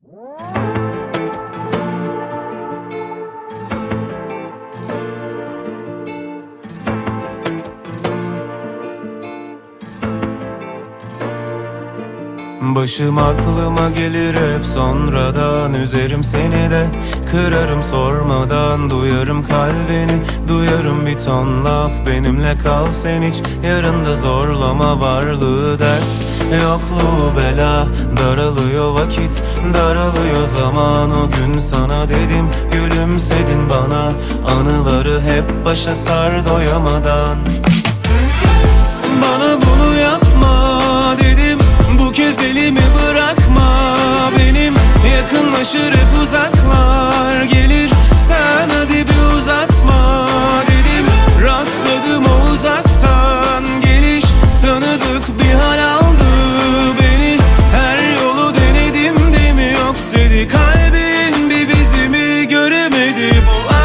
Başım aklıma gelir hep sonradan, üzerim seni de kırarım sormadan. Duyarım kalbini, duyarım bir ton laf, benimle kal sen hiç, yarında zorlama varlığı dert. Yokluğu bela, daralıyor vakit, daralıyor zaman. O gün sana dedim, gülümsedin bana, anıları hep başa sar doyamadan. Bana bunu yapma dedim, bu kez elimi bırakma benim. Yakınlaşır hep uzaklar gelir, sen hadi bir uzatma dedim. Rastladım o uzaktan geliş, tanıdık bir hal aldı beni. Her yolu denedim de mi yok dedi, kalbin bir bizimi göremedi. Bu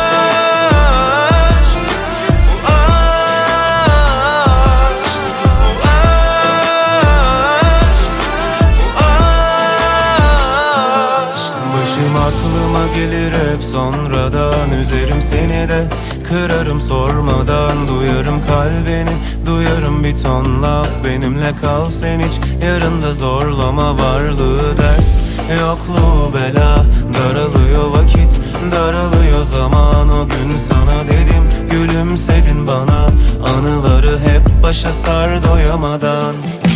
aklıma gelir hep sonradan, üzerim seni de kırarım sormadan. Duyarım kalbini, duyarım bir ton laf, benimle kal sen hiç, yarında zorlama varlığı dert. Yokluğu bela, daralıyor vakit, daralıyor zaman. O gün sana dedim, gülümsedin bana, anıları hep başa sar doyamadan.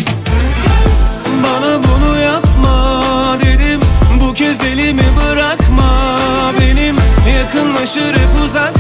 Bana bunu yapma dedim, bu kez elimi bırakma benim. Yakınlaşır hep uzak